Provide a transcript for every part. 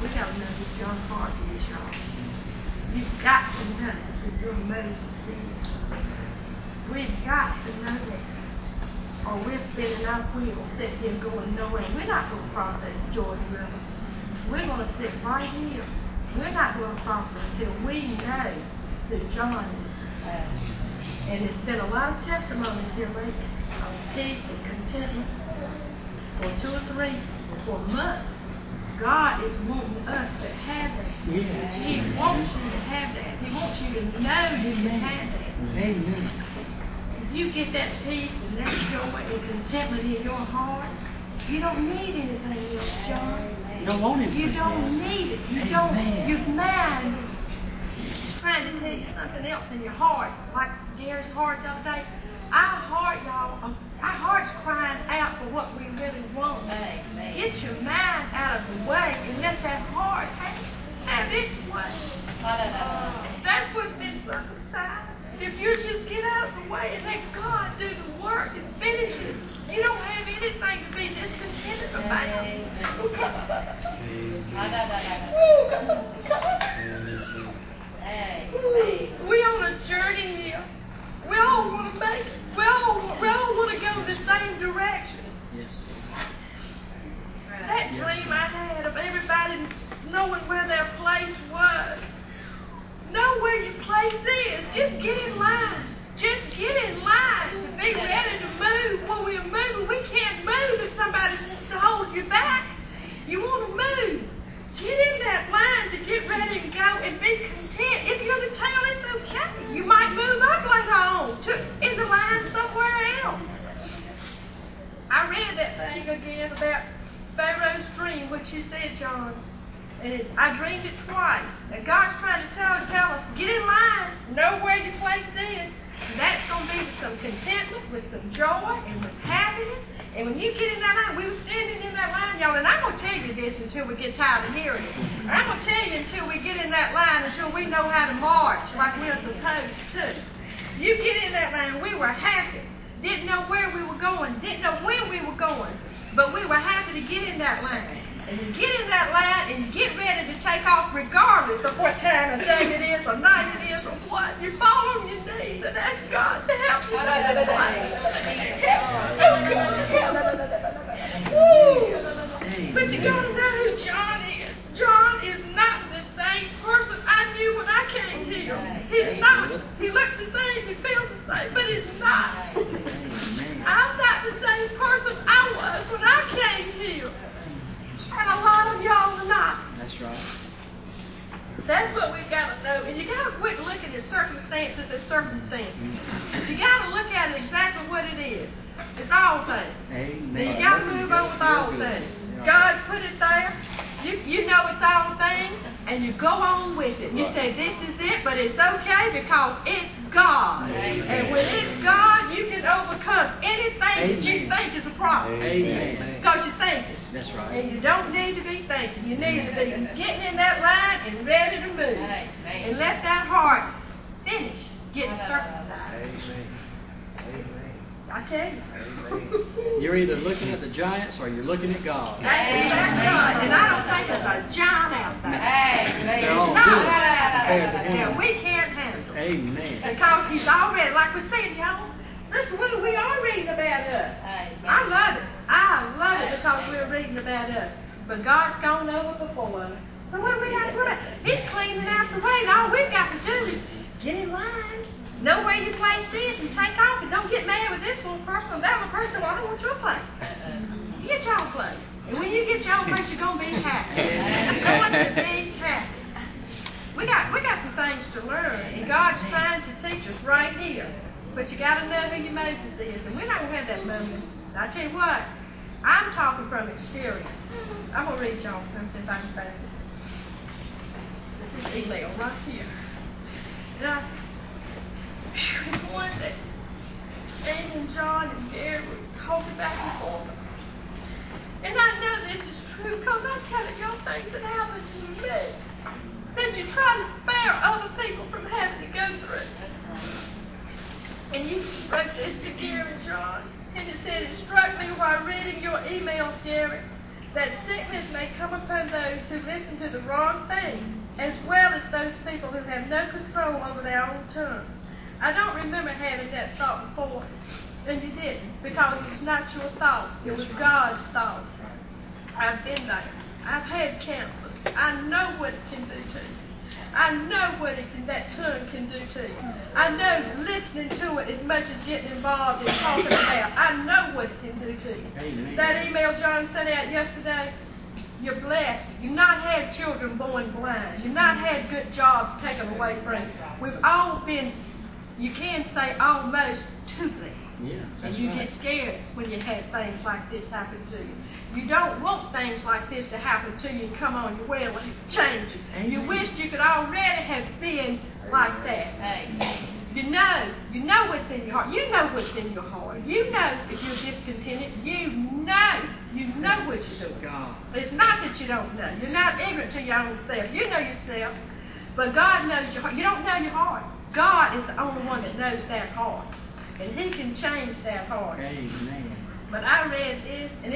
We got to know who John Hart is, y'all. You've got to know who your Moses is. We've got to know that. Or we're spinning our wheels sitting here going nowhere. We're not going to cross that Jordan River. We're going to sit right here. We're not going to cross it until we know who John is. And there's been a lot of testimonies here lately of peace and contentment for 2 or 3 or for a month. God is wanting us to have that. Yeah. He wants you to have that. He wants you to know you can have that. Amen. If you get that peace and that joy and contentment in your heart, you don't need anything else, John. You don't want anything. You don't need it. You don't. Your mind is trying to tell you something else in your heart. Like Gary's heart the other day. Our heart, y'all, our heart's crying out for what we really want. Get your mind out of the way and let that heart have its way. That's what's been circumcised. If you just get out of the way and let God do the work and finish it, you don't have anything to be discontented about. We on a journey here. We all want to make it. We all want to go the same direction. That dream I had of everybody knowing where their place was. Know where your place is. Just get in line. Just get in line to be ready to move. When we're moving, we can't move if somebody wants to hold you back. You want to move. Get in that line to get ready and go and be content. If you're the tail, it's okay. You might move up later on in the line somewhere else. I read that thing again about Pharaoh's dream, which you said, John. And I dreamed it twice. And God's trying to tell us, get in line, know where your place is. And that's going to be with some contentment, with some joy, and with happiness. And when you get in that line, we were standing in that line, y'all, and I'm going to tell you this until we get tired of hearing it. And I'm going to tell you until we get in that line, until we know how to march like we're supposed to. You get in that line, we were happy. Didn't know where we were going, didn't know when we were going, but we were happy to get in that line. And you get in that line and you get ready to take off regardless of what time of day it is or night it is or what. You fall on your knees and ask God to help you in that line. But you got to know who John is. John is not the same person I knew when I came here. He's not. He looks the same, he feels the same, but he's not. I'm not the same person I was when I came here. And a lot of y'all are not. That's right. That's what we've got to know. And you got to quit looking at circumstances as circumstances. You got to look at it exactly what it is. It's all things. Amen. And you got to move on with all things. God's put it there. You know it's all things, and you go on with it. You say, this is it, but it's okay because it's God. Amen. And when it's God, you can overcome anything that you think is a problem. Amen. Because you think it. That's right. And you don't need to be thinking. You need to be getting in that line and ready to move. And let that heart finish getting circumcised. Amen. I tell you. You're either looking at the giants or you're looking at God. That's exactly right. And I don't think there's a giant out there. They're all No. good compared to him. Yeah, we can't handle it. Amen. Because he's already, like we're saying, y'all, Sister Willie, we are reading about us. I love it. I love it because we're reading about us. But God's gone over before us. So what we got to do about it? He's cleaning out the way. And all we've got to do is get in line. Know where your place is and take off, and don't get mad with this one person or that one person. Well, I don't want your place. You get your place. And when you get your place, you're going to be happy. You're going to be happy. We got some things to learn, and God's trying to teach us right here. But you got to know who your Moses is, and we're not going to have that moment. I tell you what, I'm talking from experience. I'm going to read y'all something if I can find it. This is email right here. And it's one that Amy and John and Gary were talking back and forth. And I know this is true because I'm telling y'all things that happened to me that you try to spare other people from having to go through. And you wrote this to Gary and John, and it said, it struck me while reading your email, Gary, that sickness may come upon those who listen to the wrong thing, as well as those people who have no control over their own tongue. I don't remember having that thought before, and you didn't, because it was not your thought. It was God's thought. I've been there. I've had cancer. I know what it can do to you. I know what that tongue can do to you. I know listening to it as much as getting involved in talking about. I know what it can do to you. Amen. That email John sent out yesterday, you're blessed. You've not had children born blind. You've not had good jobs taken away from you. We've all been, you can say almost too blessed. Yeah, and you get scared when you have things like this happen to you. You don't want things like this to happen to you and come on your way and change you. And you wish you could already have been like that. You know what's in your heart. You know what's in your heart. You know if you're discontented. You know what you're doing. It's not that you don't know. You're not ignorant to your own self. You know yourself. But God knows your heart. You don't know your heart. God is the only one that knows that heart. And He can change that heart. Amen. But I read this, and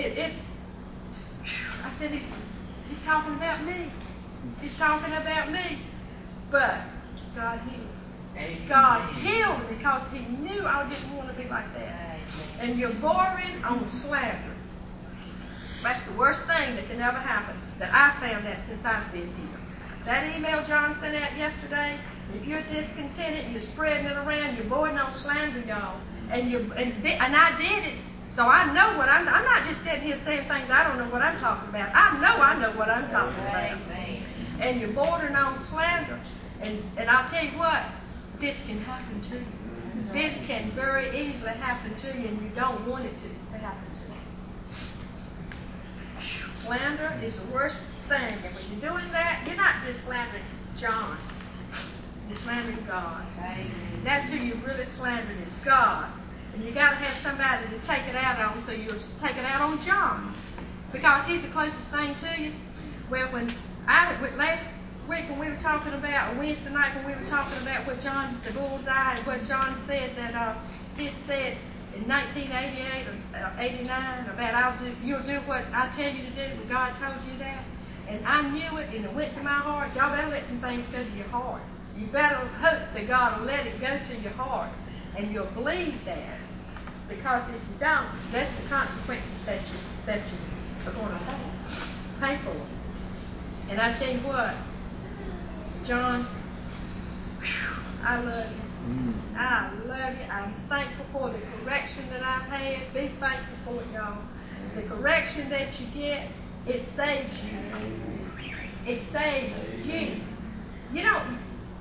I said, he's talking about me. He's talking about me. But God healed. Amen. God healed because He knew I didn't want to be like that. And you're bordering on slander. That's the worst thing that can ever happen. That I found that since I've been here. That email John sent out yesterday, if you're discontented, you're spreading it around, you're bordering on slander, y'all. And I did it. So I know what I'm not just sitting here saying things I don't know what I'm talking about. I know what I'm talking about. And you're bordering on slander. And I'll tell you what, this can happen to you. This can very easily happen to you, and you don't want it to happen to you. Slander is the worst thing. And when you're doing that, you're not just slandering John. You're slandering God. That's who you're really slandering is God. And you got to have somebody to take it out on, so you'll take it out on John. Because he's the closest thing to you. Well, last week when we were talking about, or Wednesday night when we were talking about what John, the bullseye, and what John said that he said in 1988 or 89 about you'll do what I tell you to do when God told you that. And I knew it, and it went to my heart. Y'all better let some things go to your heart. You better hope that God will let it go to your heart. And you'll believe that. Because if you don't, that's the consequences that you are going to pay for. And I tell you what, John, I love you. I love you. I'm thankful for the correction that I've had. Be thankful for it, y'all. The correction that you get, it saves you. It saves you. You don't.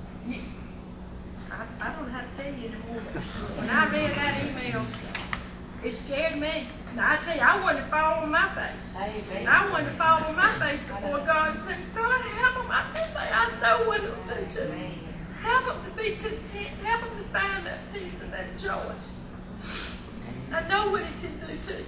I don't know how to tell you anymore. When I read that email, it scared me. Now, I tell you, I wanted to fall on my face. And I wanted to fall on my face before God and say, God, help them. I know what it will do to me. Help them to be content. Help them to find that peace and that joy. I know what it can do to you.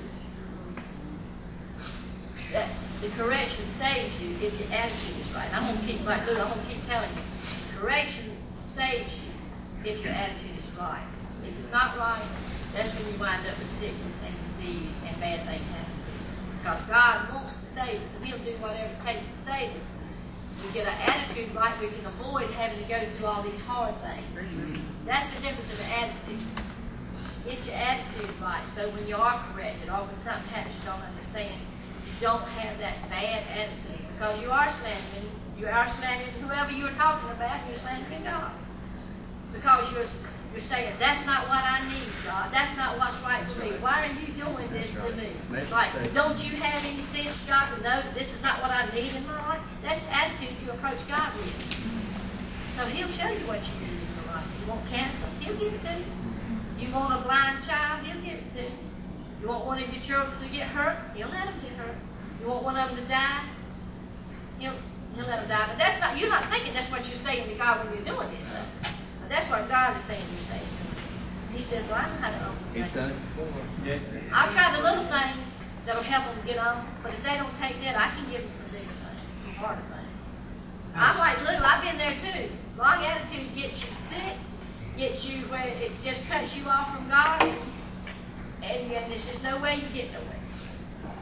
That the correction saves you if your attitude is right. And I'm going to keep, like Lou, I'm going to keep telling you, correction saves you if your attitude is right. If it's not right, that's when you wind up with sickness and disease and bad things happen to you. Because God wants to save us, and He'll do whatever it takes to save us. We get our attitude right, we can avoid having to go through all these hard things. That's the difference in the attitude. Get your attitude right, so when you are corrected, or when something happens you don't understand, you don't have that bad attitude. Because you are slandering whoever you are talking about, you're slandering God. Because you're saying, that's not what I need, God. That's not what's right for me. Why are you doing this to me? Like, don't you have any sense, God, to know that this is not what I need in my life? That's the attitude you approach God with. So He'll show you what you need in your life. You want cancer? He'll give it to you. You want a blind child? He'll give it to you. You want one of your children to get hurt? He'll let them get hurt. You want one of them to die? He'll let them die. But that's not, you're not thinking that's what you're saying to God when you're doing it. That's what God is saying you're saying. He says, well, I know how to open things. I'll try the little things that'll help them get on, but if they don't take that, I can give them some bigger things, some harder things. I'm like Lou, I've been there too. Wrong attitude gets you sick, gets you where it just cuts you off from God, and there's just no way you get nowhere. And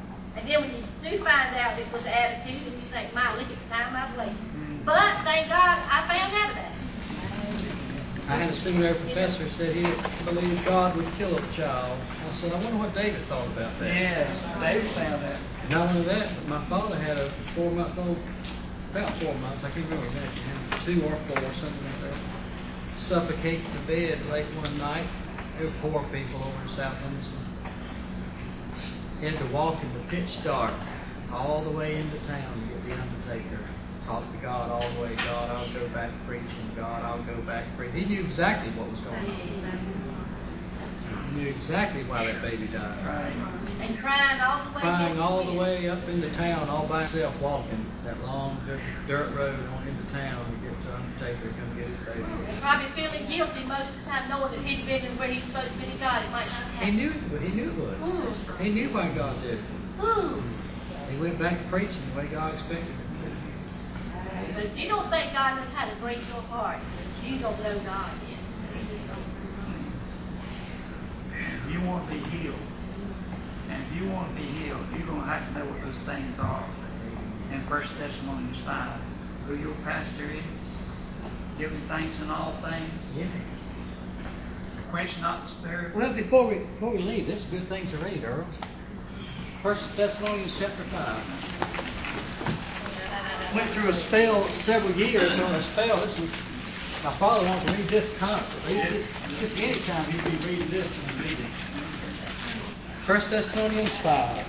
then when you do find out it was attitude, and you think, my, look at the time I've wasted. But thank God I found out about it. I had a seminary professor who said he didn't believe God would kill a child. I said, I wonder what David thought about that. Yes, David found that. Not only that, but my father had a 4-month-old, about 4 months, I can't remember exactly, 2 or 4, something like that, suffocate in the bed late one night. They were poor people over in South Henderson. He had to walk in the pitch dark all the way into town to get the undertaker. Talk to God all the way. God, I'll go back preaching. God, I'll go back preaching. He knew exactly what was going on. He knew exactly why that baby died. Right. And crying all the way. Crying all the way up into town, all by himself, walking that long dirt road on into town to get to undertaker to come get his baby. And probably feeling guilty most of the time, knowing that he'd been where he's supposed to be to God. It might not happen. He knew it would. He knew it would. He knew why God did it. Ooh. He went back to preaching the way God expected him to. But if you don't think God knows how to break your heart, you don't know God yet. If you want to be healed, and if you want to be healed, you're going to have to know what those things are. In 1 Thessalonians 5, who your pastor is, giving thanks in all things, Yeah. quench not the spirit. Well, before we leave, there's good things to read, Earl. 1 Thessalonians chapter 5. Went through a spell several years on a spell. This was, my father wanted to read this constantly. Just any time he'd be reading this and reading. 1 Thessalonians 5.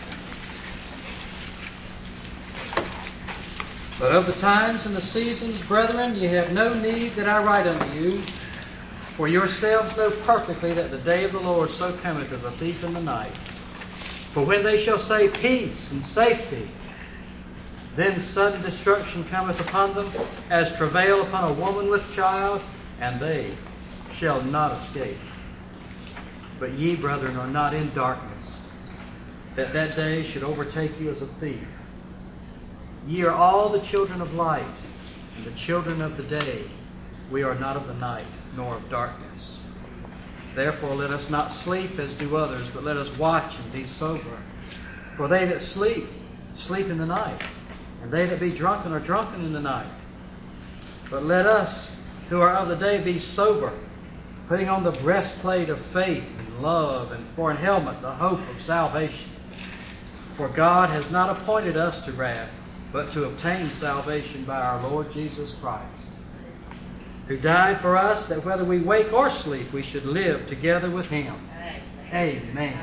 But of the times and the seasons, brethren, ye have no need that I write unto you, for yourselves know perfectly that the day of the Lord so cometh as a thief in the night. For when they shall say peace and safety, then sudden destruction cometh upon them, as travail upon a woman with child, and they shall not escape. But ye, brethren, are not in darkness, that that day should overtake you as a thief. Ye are all the children of light, and the children of the day. We are not of the night, nor of darkness. Therefore let us not sleep as do others, but let us watch and be sober. For they that sleep, sleep in the night, and they that be drunken are drunken in the night. But let us, who are of the day, be sober, putting on the breastplate of faith and love, and for an helmet the hope of salvation. For God has not appointed us to wrath, but to obtain salvation by our Lord Jesus Christ, who died for us, that whether we wake or sleep, we should live together with Him. Amen.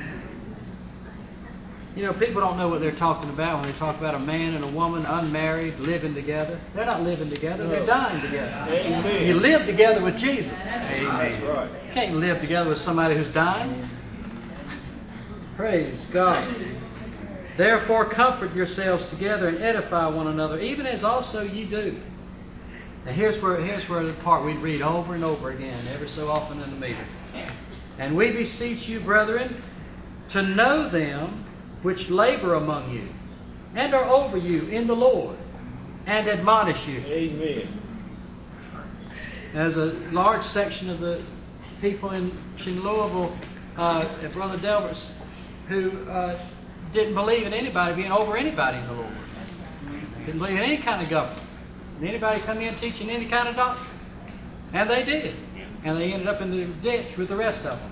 You know, people don't know what they're talking about when they talk about a man and a woman unmarried living together. They're not living together, they're dying together. Amen. You live together with Jesus. Amen. That's right. You can't live together with somebody who's dying. Praise God. Therefore comfort yourselves together and edify one another, even as also ye do. Now here's where the part we read over and over again, every so often in the meeting. And we beseech you, brethren, to know them which labor among you, and are over you in the Lord, and admonish you. Amen. There's a large section of the people in Louisville, at Brother Delbert's, who didn't believe in anybody being over anybody in the Lord. Didn't believe in any kind of government. Did anybody come in teaching any kind of doctrine? And they did. And they ended up in the ditch with the rest of them.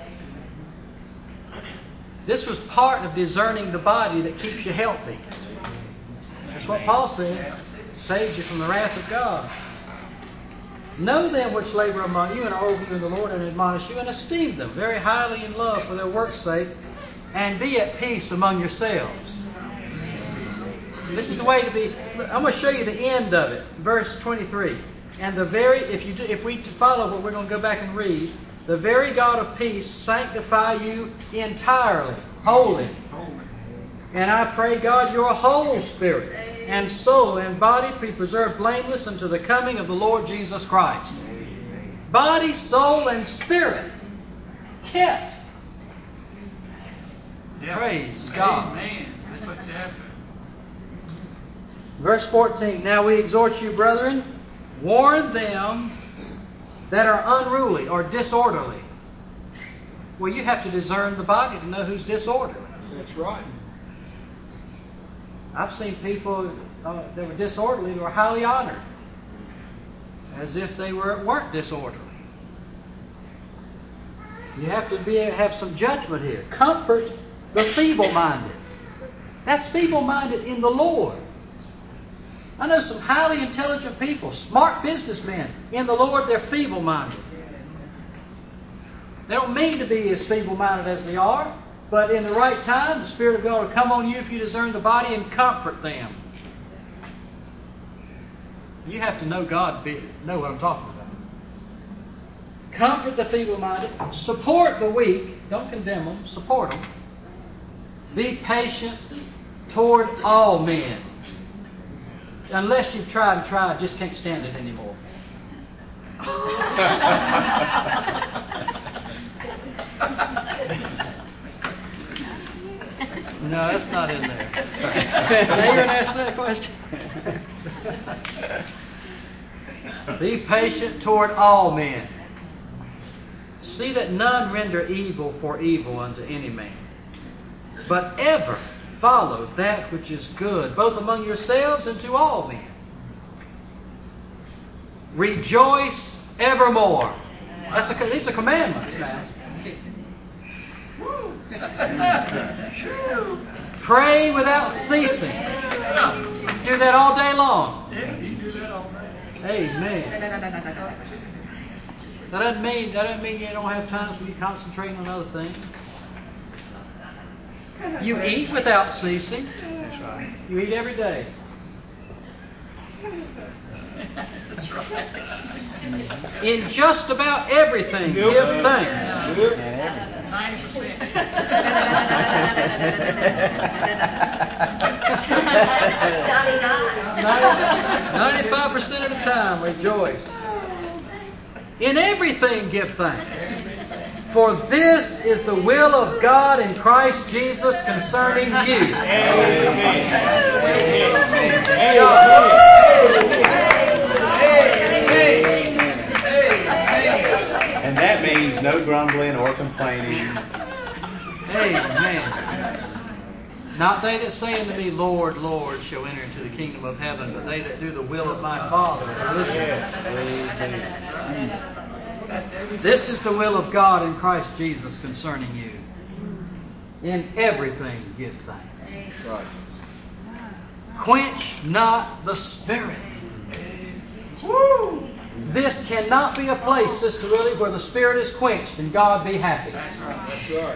This was part of discerning the body that keeps you healthy. That's what Paul said. Saves you from the wrath of God. Know them which labor among you and are over you in the Lord, and admonish you, and esteem them very highly in love for their work's sake, and be at peace among yourselves. This is the way to be. I'm going to show you the end of it. Verse 23. And if we follow what we're going to go back and read, the very God of peace sanctify you entirely, wholly. And I pray God your whole spirit and soul and body be preserved blameless unto the coming of the Lord Jesus Christ. Body, soul, and spirit kept. Yep. Praise God. Amen. That's what you have to. Verse 14. Now we exhort you, brethren, warn them that are unruly or disorderly. Well, you have to discern the body to know who's disorderly. That's right. I've seen people that were disorderly that were highly honored, as if they weren't disorderly. You have to have some judgment here. Comfort the feeble-minded. That's feeble-minded in the Lord. I know some highly intelligent people, smart businessmen. In the Lord, they're feeble-minded. They don't mean to be as feeble-minded as they are, but in the right time, the Spirit of God will come on you if you discern the body and comfort them. You have to know God to know what I'm talking about. Comfort the feeble-minded. Support the weak. Don't condemn them. Support them. Be patient toward all men. Unless you've tried, just can't stand it anymore. No, that's not in there. Now you're going to ask that question? Be patient toward all men. See that none render evil for evil unto any man, but ever follow that which is good, both among yourselves and to all men. Rejoice evermore. These are commandments now. Pray without ceasing. Do that all day long. Amen. That doesn't mean you don't have times when you concentrate on other things. You eat without ceasing. That's right. You eat every day. That's right. In just about everything, give thanks. 90%. 95% of the time, rejoice. In everything, give thanks. For this is the will of God in Christ Jesus concerning you. And that means no grumbling or complaining. Amen. Not they that say unto me, Lord, Lord, shall enter into the kingdom of heaven, but they that do the will of my Father. This is the will of God in Christ Jesus concerning you. In everything give thanks. Right. Quench not the Spirit. This cannot be a place, Sister Willie, where the Spirit is quenched and God be happy. That's right.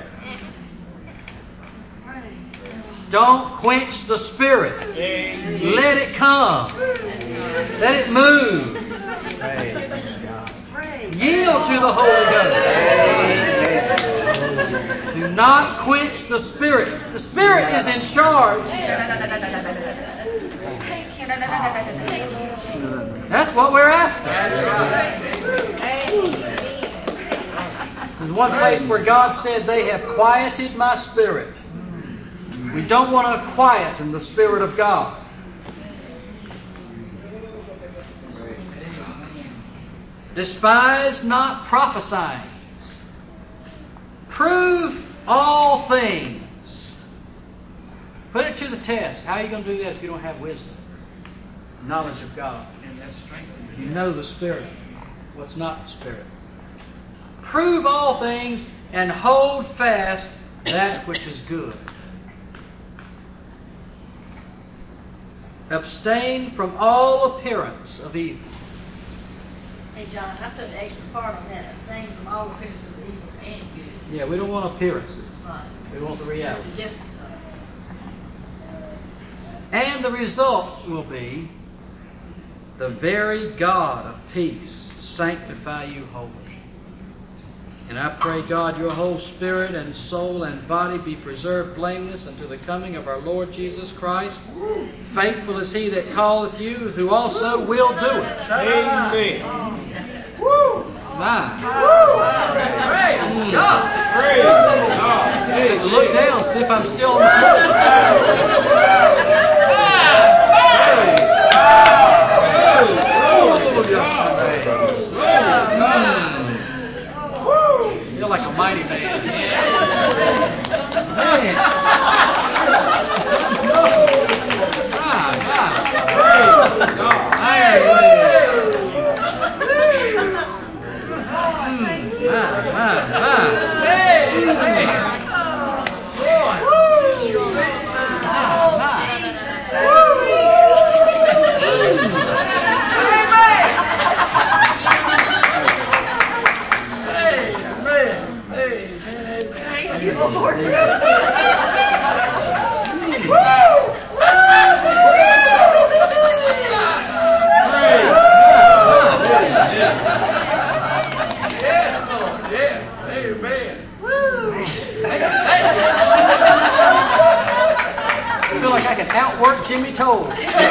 Don't quench the Spirit. Let it come. Let it move. Yield to the Holy Ghost. Do not quench the Spirit. The Spirit is in charge. That's what we're after. There's one place where God said, they have quieted my spirit. We don't want to quieten the Spirit of God. Despise not prophesying. Prove all things. Put it to the test. How are you going to do that if you don't have wisdom? Knowledge of God. You know the Spirit. What's not the Spirit. Prove all things and hold fast that which is good. Abstain from all appearance of evil. Hey, John, I put the extra part on that. Abstain from all appearances of evil and good. Yeah, we don't want appearances. Right. We want the reality. The difference of it. And the result will be the very God of peace sanctify you wholly. And I pray, God, your whole spirit and soul and body be preserved blameless unto the coming of our Lord Jesus Christ. Faithful is he that calleth you, who also will do it. Amen. My. Praise God. Praise God. Look down, see if I'm still on the You're like a mighty man. Man. I can outwork Jimmy Toll.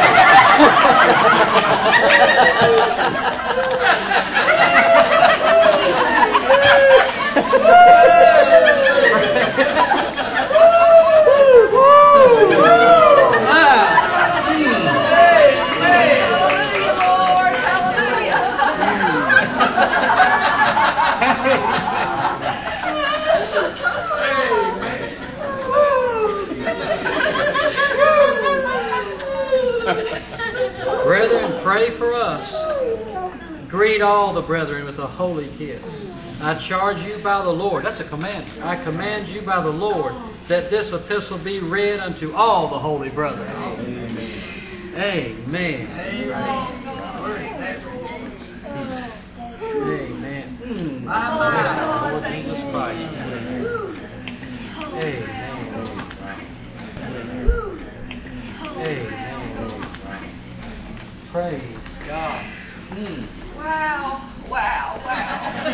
Brethren, pray for us. Greet all the brethren with a holy kiss. I charge you by the Lord. That's a command. I command you by the Lord that this epistle be read unto all the holy brethren. Amen. Amen. Bless the Lord Jesus Christ. Amen. Amen. Praise God. Wow, wow, wow.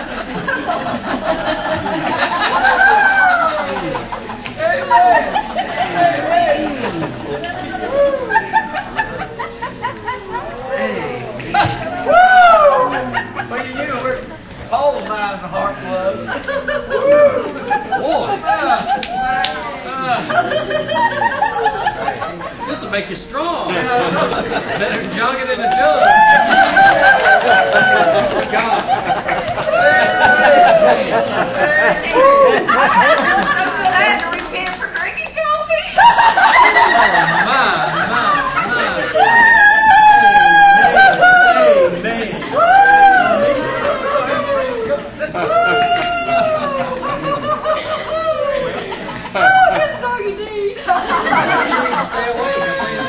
Well, you knew where Paul's mind and heart was. Boy. This will make you strong. Better than jogging in a jug. God. Glad to repent for drinking coffee. My. Amen. That's all you need. Stay awake.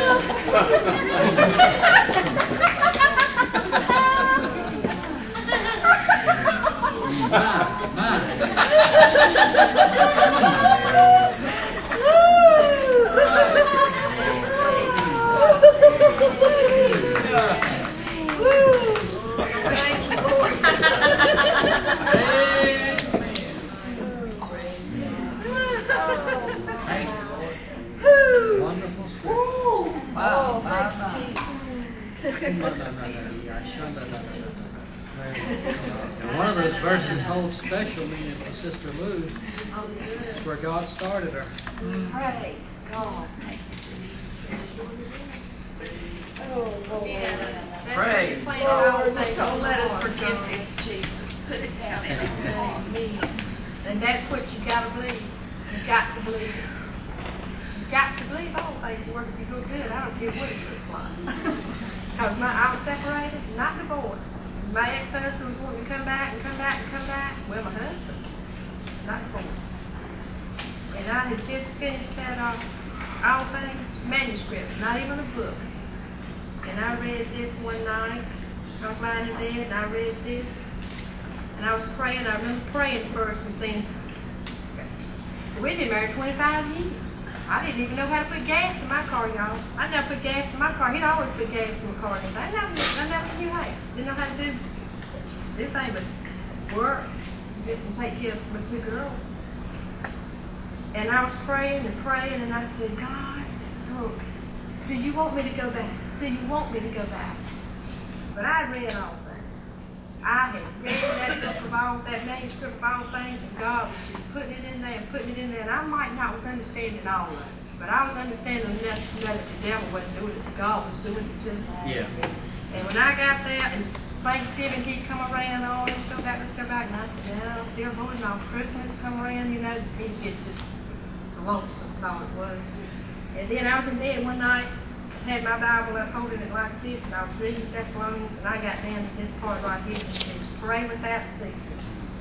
And one of those verses holds special meaning for Sister Lou. It's where God started her. Praise God. Oh, Lord. Praise Lord, don't let us forget this, Jesus. Put it down in His name. And that's what you got to believe. You got to believe. You got to believe all things work if you go good. I don't care what it looks like. Because I was separated, not divorced. My ex-husband was wanting to come back and come back and come back. Well, my husband, not divorced. And I had just finished that All Things manuscript, not even a book. And I read this one night. I was lying in bed and I read this. And I was praying. I remember praying first and saying, we've been married 25 years. I didn't even know how to put gas in my car, y'all. I never put gas in my car. He'd always put gas in my car. I never knew how. Didn't know how to do anything but work. Just to take care of my two girls. And I was praying and praying, and I said, God, look, do you want me to go back? Do you want me to go back? But I read all things. I had read that book of all, that manuscript of all things, and God was just putting it in there and putting it in there. And I might not was understanding all of it, but I was understanding enough to know that the devil wasn't doing it, God was doing it too. Yeah. And when I got there, and Thanksgiving keep come around, oh, let's go back, and I said, no, still holding on. Christmas come around, you know, things get just lonesome, that's all it was. And then I was in bed one night, had my Bible up, holding it like this, and I was reading Thessalonians, and I got down to this part right here, and it says, pray without ceasing.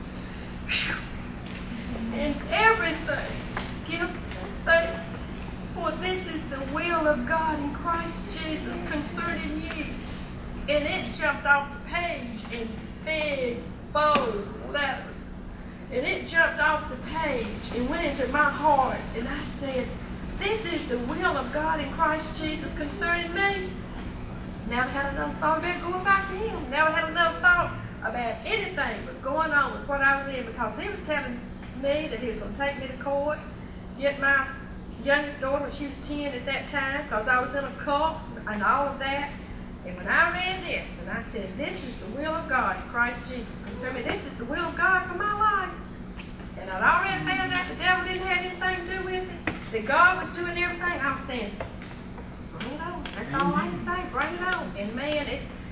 And everything, give thanks, for this is the will of God in Christ Jesus concerning you. And it jumped off the page in big, bold letters. And it jumped off the page and went into my heart, and I said, this is the will of God in Christ Jesus concerning me. Now I had another thought about going back to Him. Now I had another thought about anything but going on with what I was in, because He was telling me that He was going to take me to court, get my youngest daughter when she was 10 at that time, because I was in a cult and all of that. And when I read this, and I said, this is the will of God in Christ Jesus concerning me. This is the will of God for my life. And I'd already found out the devil didn't have anything to do with it, that God was doing everything. I was saying, bring it on. That's all I can say. Bring it on. And man,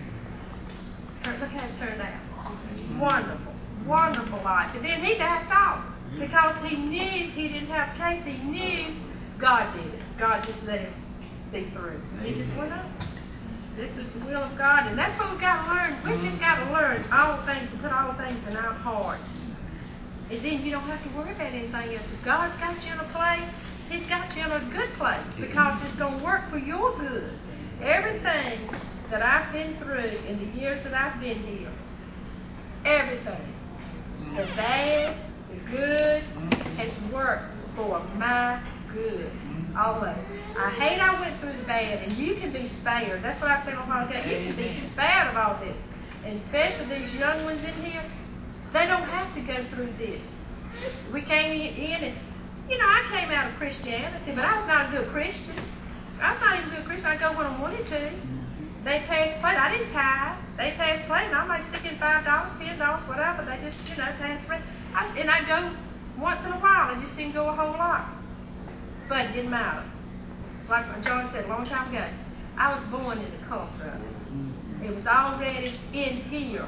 look how it's turned out. Wonderful. Wonderful life. And then he backed off because he knew he didn't have a case. He knew God did it. God just let him be through. He just went on. This is the will of God, and that's what we've got to learn. We've just got to learn all things and put all things in our heart. And then you don't have to worry about anything else. If God's got you in a place, He's got you in a good place because it's going to work for your good. Everything that I've been through in the years that I've been here, everything, the bad, the good, has worked for my good. All of it. I hate I went through the bad, and you can be spared. That's what I said a while ago. You can be spared of all this. And especially these young ones in here, they don't have to go through this. We came in and, I came out of Christianity, but I was not a good Christian. I was not even a good Christian. I go when I wanted to. They passed plate. I didn't tithe. They passed plate, and I might stick in $5, $10, whatever. They just, passed plate. And I go once in a while. I just didn't go a whole lot. But it didn't matter. Like John said a long time ago, I was born in the culture of it. It was already in here.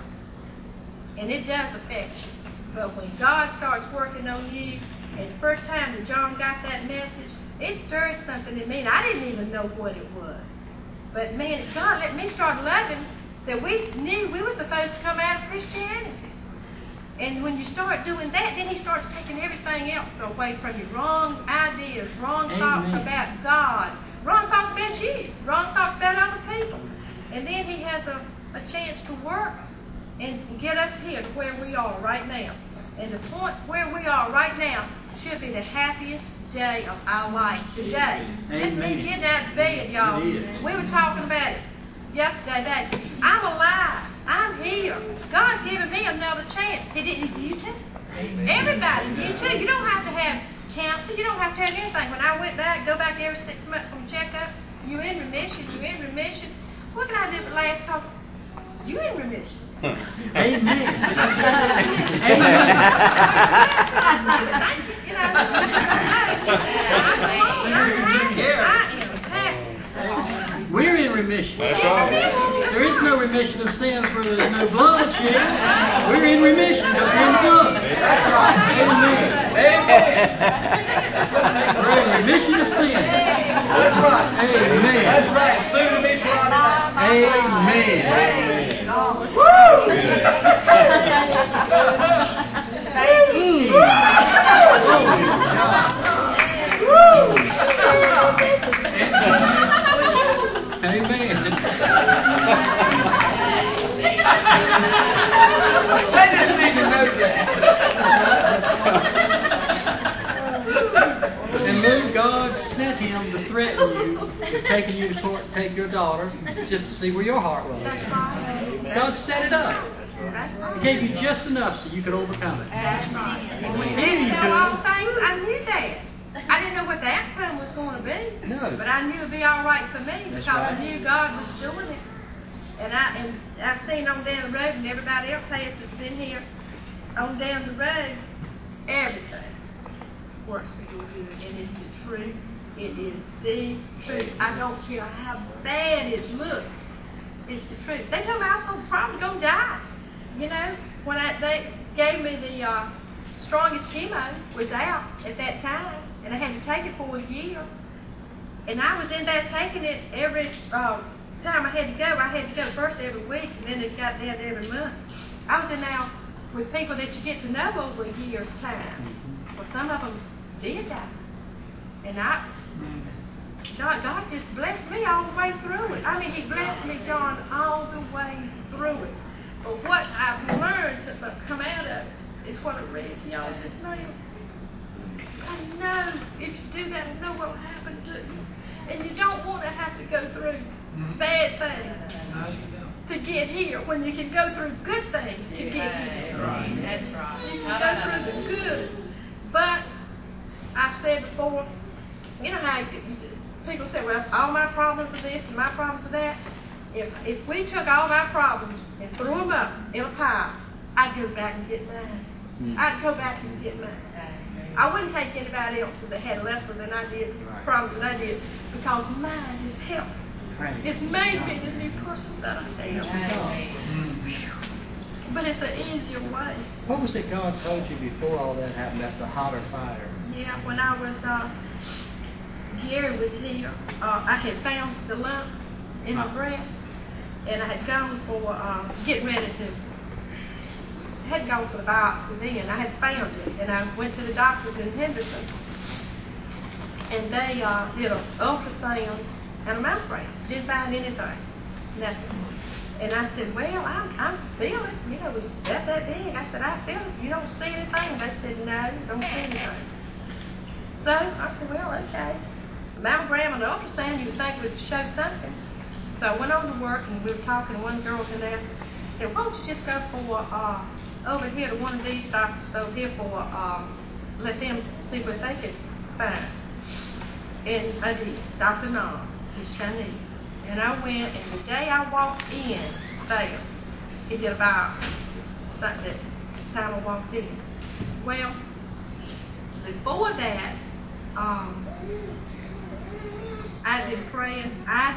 And it does affect you. But when God starts working on you, and the first time that John got that message, it stirred something in me, and I didn't even know what it was. But man, God let me start loving that we knew we were supposed to come out of Christianity. And when you start doing that, then He starts taking everything else away from you. Wrong ideas, wrong thoughts about God, wrong thoughts about you, wrong thoughts about other people. And then He has a chance to work and get us here to where we are right now. And the point where we are right now should be the happiest day of our life today. Just me getting out of bed, y'all. We were talking about it yesterday. I'm alive. I'm here. God's given me another chance. He didn't give you too. Everybody, you too. You don't have to have cancer. You don't have to have anything. When I went back, go back every 6 months for a checkup, you're in remission. You're in remission. What did I do but laugh? Because you're in remission. Amen. We're in remission. There is no remission of sins where there's no blood shed. We're in remission because we're in the blood. Amen. We're in remission of sins. That's right. Amen. That's right. Soon to be brought out. Amen. I didn't even know that. And Lou, God sent him to threaten you with taking you to court, take your daughter, just to see where your heart was. God set it up. He gave you just enough so you could overcome it. And when He didn't know all things, I knew that. I didn't know what the outcome was going to be. No. But I knew it would be all right for me because right. I knew God was doing it. And I've seen on down the road, and everybody else has that's been here on down the road, everything works for your good. And it's the truth. It is the truth. I don't care how bad it looks. It's the truth. They told me I was probably going to die. When they gave me the strongest chemo was out at that time, and I had to take it for a year. And I was in there taking it every time I had to go. I had to go first every week, and then it got down to every month. I was in there with people that you get to know over a year's time. Well, some of them did die. And God just blessed me all the way through it. I mean, He blessed me, John, all the way through it. But what I've learned since I've come out of it is what I read to y'all just now. I know if you do that, I know what will happen to you. And you don't want to have to go through bad things to get here when you can go through good things to get here. That's right. You can go through the good. But I've said before, You know how people say, well, all my problems are this and my problems are that. If we took all my problems and threw them up in a pile, I'd go back and get mine. I'd go back and get mine. I wouldn't take anybody else that had lesser than I did, problems than I did, because mine is helped. It's made me the new person that I am. But it's an easier way. What was it God told you before all that happened, after hotter fire? Yeah, when I was, Gary was here, I had found the lump in my breast, and I had gone for, getting ready to, I had gone for the biopsy then. I had found it, and I went to the doctors in Henderson, and they did an ultrasound and a mammogram. Didn't find anything, nothing. And I said, well, I feel it. You know, it was that big. I said, I feel it. You don't see anything? They said, no, don't see anything. So I said, well, okay. A mammogram and an ultrasound, you would think would show something. So I went on to work, and we were talking to one girl in there. Said, why don't you just go for over here to one of these doctors over here for let them see what they could find. And I did. Dr. Nam, he's Chinese. And I went, and the day I walked in there, he did a biopsy. Something that time I walked in. Well, before that, I'd been praying,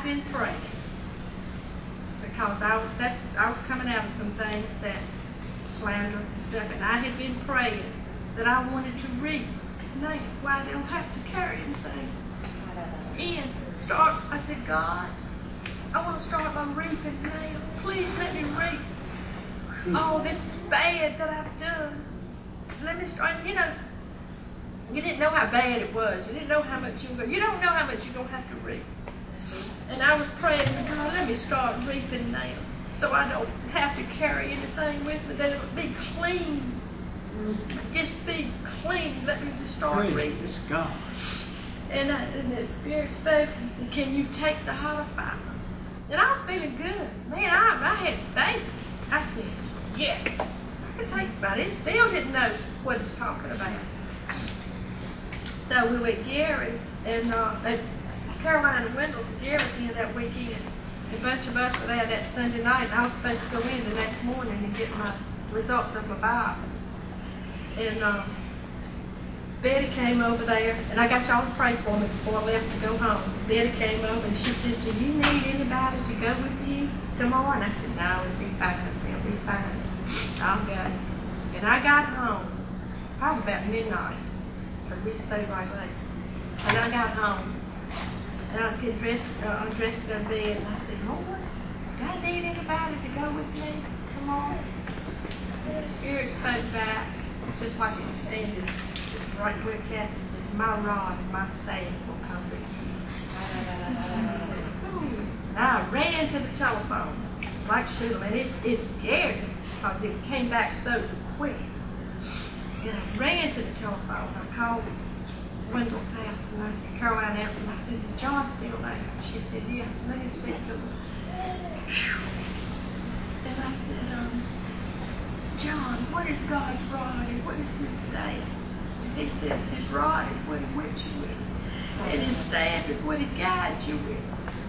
because I was coming out of some things, that slander and stuff, and I had been praying that I wanted to reap now, why they don't have to carry anything. And I said, God, I want to start my reaping now. Please let me reap all this bad that I've done. Let me start, you know, you didn't know how bad it was. You didn't know how much you don't know how much you're going to have to reap. And I was praying, God, let me start reaping now, so I don't have to carry anything with me, that it would be clean. Just be clean. Let me just start reaping. Praise God. And the Spirit spoke and said, can you take the hotter fire? And I was feeling good. Man, I had faith. I said, yes, I could take it. But I still didn't know what he was talking about. So we were at Gary's, and Caroline and Wendell's at Gary's here that weekend. A bunch of us were there that Sunday night, and I was supposed to go in the next morning and get my results of my biopsy. And Betty came over there, and I got y'all to pray for me before I left to go home. Betty came over, and she says, do you need anybody to go with you tomorrow? And I said, no, it'll be fine. It'll be fine. I'll go. And I got home, probably about midnight, because we stayed right late. And I got home, and I was getting dressed, undressed to go to bed, and I said, Lord, do I need anybody to go with me tomorrow? And the Spirit spoke back, just like it was standing right where Kathy says, my rod and my staff will comfort you. And I ran to the telephone, like Sheila, and it scared me, because it came back so quick. And I ran to the telephone. I called Wendell's house, and Caroline answered, and I said, is John still there? She said, yes, let me speak to him. And I said, John, what is God's rod and what is his staff? He says his rod is what he whips you with, and his staff is what he guides you with.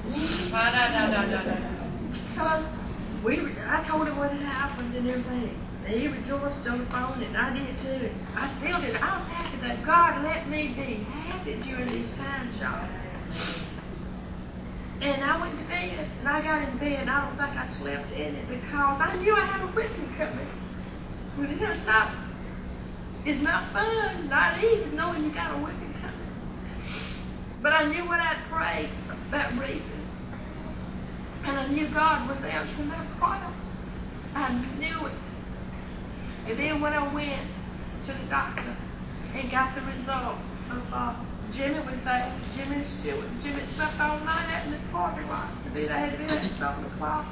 So I told him what had happened and everything. And he rejoiced on the phone, and I did too. I still did. I was happy that God let me be happy during these times, y'all. And I went to bed, and I got in bed, and I don't think I slept in it, because I knew I had a whipping coming. But it's not fun, not easy knowing you got a whipping coming. But I knew what I'd prayed about reaping. And I knew God was answering my prayer. I knew it. And then when I went to the doctor and got the results of Jimmy was there. Jimmy slept all night out in the parking lot. They had been at 7 o'clock.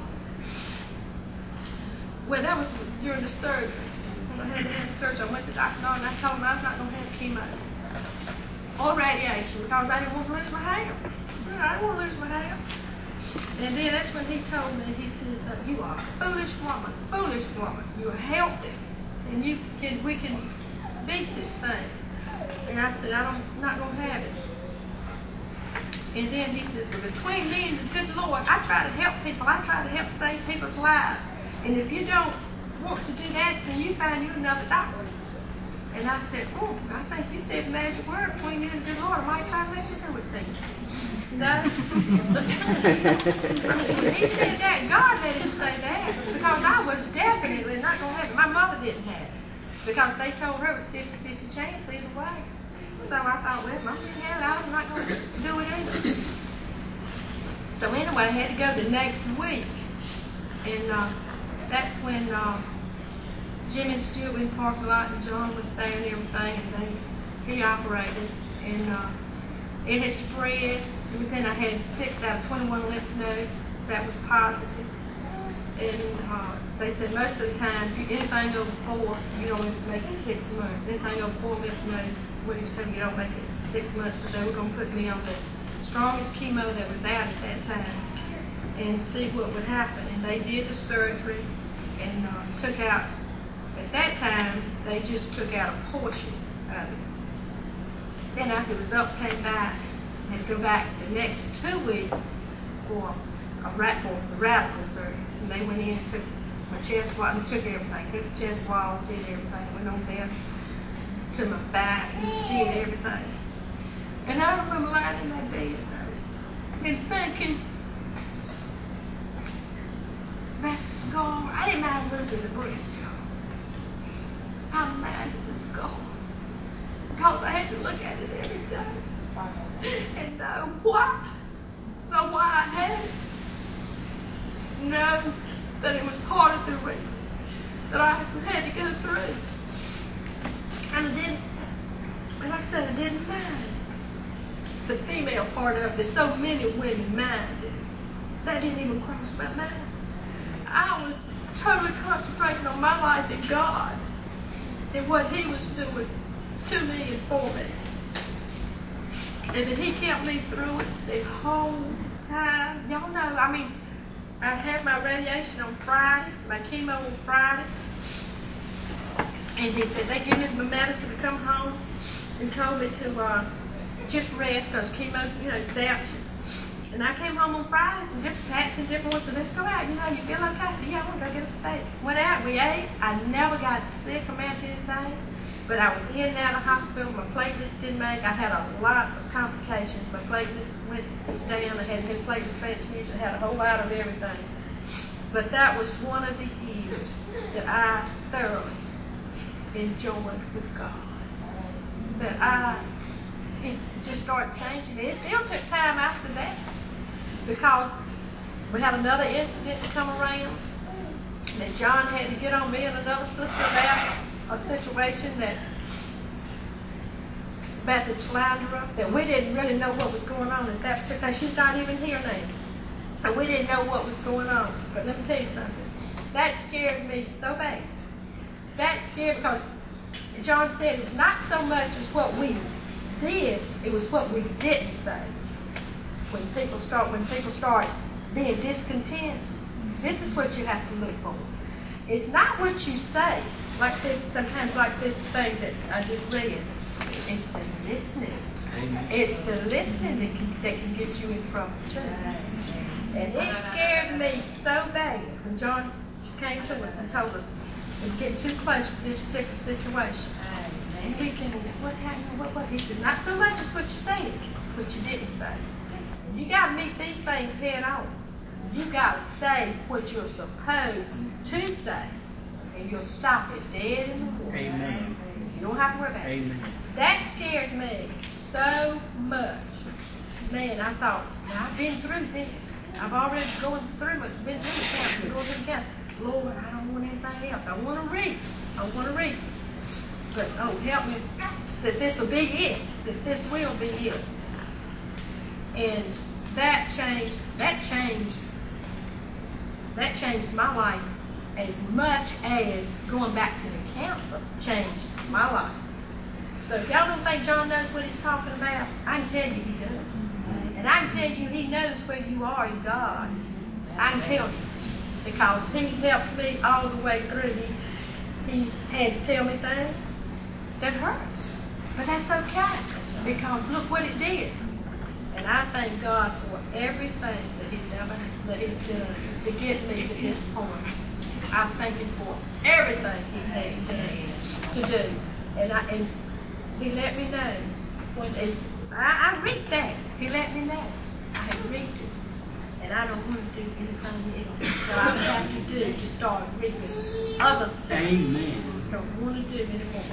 Well, that was during the surgery. When I had to have the surgery, I went to the doctor and I told him I was not going to have chemo or radiation, because I didn't want to lose my hair. I didn't want to lose my hair. And then that's when he told me, he says, you are a foolish woman. You are healthy, and we can beat this thing. And I said, I'm not going to have it. And then he says, well, between me and the good Lord, I try to help people. I try to help save people's lives. And if you don't want to do that, then you find you another doctor. And I said, oh, I think you said the magic word between you and the good Lord. I might try to let you do it things. So, when he said that, God had him say that, because I was definitely not going to have it. My mother didn't have it, because they told her it was 50-50 chance either way. So I thought, well, Mom didn't have it, I'm not going to do it either. So anyway, I had to go the next week, and that's when Jim and Stuart were in the parking lot, and John was there and everything, and he operated, and it had spread. And then I had 6 out of 21 lymph nodes that was positive. And they said most of the time, anything over 4, you don't make it 6 months. Anything over 4 lymph nodes, you don't make it 6 months. But they were going to put me on the strongest chemo that was out at that time and see what would happen. And they did the surgery and took out, at that time, they just took out a portion of it. Then after the results came back, I had to go back the next 2 weeks for the radical surgery. And they went in and took my chest wall, and took everything, took the chest wall, did everything, went on there to my back and did everything. And I remember lying in that bed and thinking, that scar, I didn't mind looking at the breast, y'all. I'm mad at the scar, because I had to look at it every day and know why I had it. Know that it was part of the reason that I had to go through. And like I said, I didn't mind the female part of it. So many women minded. That didn't even cross my mind. I was totally concentrating on my life and God and what He was doing to me and for me. And that He kept me through it the whole time. Y'all know, I had my radiation on Friday, my chemo on Friday. And he said, they gave me my medicine to come home and told me to just rest, because chemo, zaps you. And I came home on Friday, some different pats and different ones, said, let's go out, you feel okay? I said, yeah, I want to go get a steak. Went out, we ate. I never got sick from anything, but I was in and out of the hospital. My platelets didn't make. I had a lot of complications. My platelets went down. I had platelet transfusion. I had a whole lot of everything. But that was one of the years that I thoroughly enjoyed with God. That it just started changing. It still took time after that, because we had another incident to come around that John had to get on me and another sister about a situation about the slanderer, that we didn't really know what was going on at that particular time. She's not even here now. And we didn't know what was going on. But let me tell you something. That scared me so bad. That scared, because John said it's not so much as what we did, it was what we didn't say. When people start being discontent, this is what you have to look for. It's not what you say, like this, sometimes like this thing that I just read. It's the listening. It's the listening that can get you in trouble too. And it scared me so bad when John came to us and told us we were getting too close to this particular situation. And he said, what happened? What? He said, not so much as what you said, what you didn't say. You got to meet these things head on. You got to say what you're supposed to say, and you'll stop it dead in the water. Amen. You don't have to worry about it. Amen. That scared me so much. Man, I thought, now I've been through this. I've already been through the cancer. Lord, I don't want anything else. I want to read. But, help me that this will be it. That this will be it. And that changed my life as much as going back to the council changed my life. So if y'all don't think John knows what he's talking about, I can tell you he does. And I can tell you he knows where you are in God. I can tell you. Because he helped me all the way through. He had to tell me things that hurt. But that's okay. Because look what it did. And I thank God for everything that He's done to get me to this point. I thank Him for everything He's had to do. And He let me know when I read that. He let me know. I had read it. And I don't want to do anything else. So I have to do to start reading other stuff. Amen. Don't want to do anymore.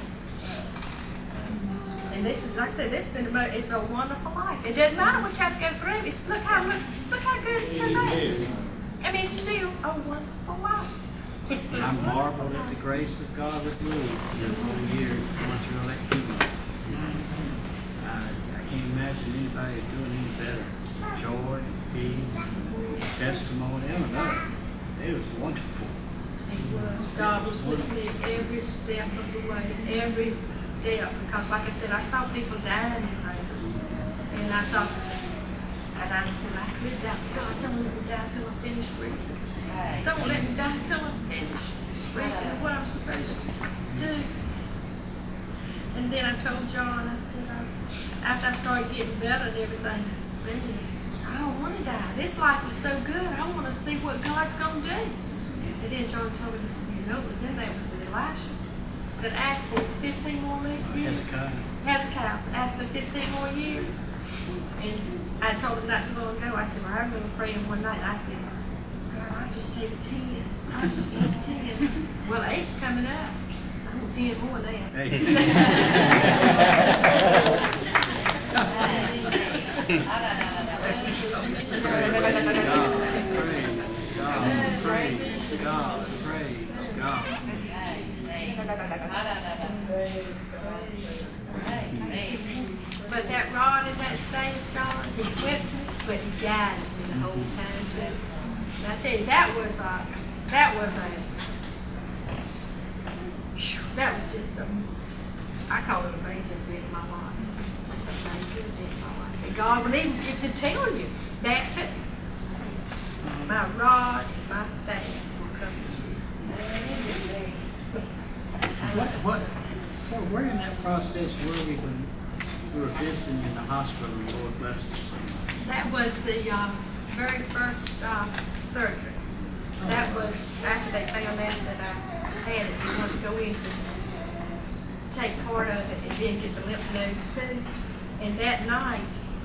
And this is, like I said, it's a wonderful life. It doesn't matter what you have to go through. Look how good it's turned out. I mean, it's still a wonderful life. I marvel at the grace of God that moved this whole year once you're elected. I can't imagine anybody doing any better. Joy, peace, testimony, I don't know. It was wonderful. God was with me every step of the way, every step. Because, like I said, I saw people dying in there. And I thought, and I said, I could die. God, don't let me die till I finish reading. Don't let me die till I finish reading what I'm supposed to do. And then I told John, I said, after I started getting better and everything, I said, I don't want to die. This life is so good. I want to see what God's going to do. And then John told me, he said, you know, it was in there with Elisha that asked for 15 more years. Hezekiah asked for 15 more years. And I told him not too long ago, I said, well, I remember praying one night, and I said, God, I'll just take 10. I'll just take 10. Well, 8's coming up. I want 10 more now. Praise God. Praise God. But that rod and that staff, God, He whipped me, but He guided me the whole time too. And I tell you, that was just I call it a major event in my life. Just a major event in my life. And God would even to tell you that too. My rod and my staff will come Where in that process were we when we were visiting in the hospital and the Lord blessed us? That was the very first surgery. That was after they found out that I had it. They wanted to go in to take part of it and then get the lymph nodes too. And that night,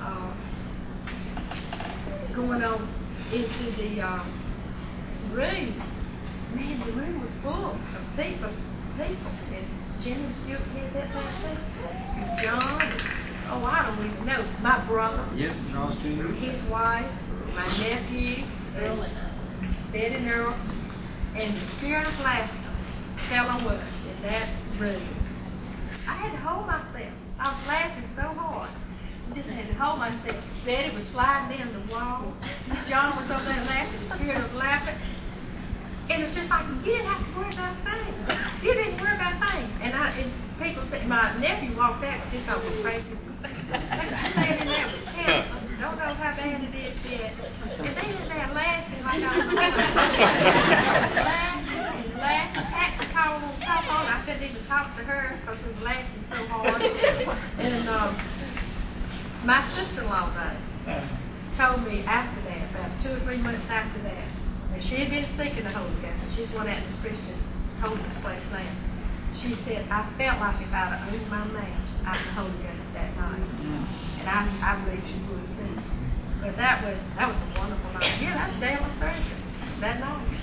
going on into the room, man, the room was full of people. And Jenny still had that thing. And John, I don't even know. My brother. Yep, Charles Jr. His wife, my nephew, Betty and Earl, and the spirit of laughter fell on us in that room. I had to hold myself. I was laughing so hard. I just had to hold myself. Betty was sliding down the wall. John was over there laughing, the spirit of laughter. And it was just like, you didn't have to worry about a thing. You didn't worry about a thing. And people said, my nephew walked out because he thought we were crazy. Standing there with cancer. Don't know how bad it is yet. And they just there laughing like I was laughing and laughing. Patsy called on top on. I couldn't even talk to her because we were laughing so hard. And my sister-in-law told me after that, about 2 or 3 months after that, and she had been seeking the Holy Ghost, and she's one at this Christian holiness place now. She said, I felt like if I'd have opened my mouth out the Holy Ghost that night. And I believe she would too. But that was a wonderful night. Yeah, that was daily surgery that night.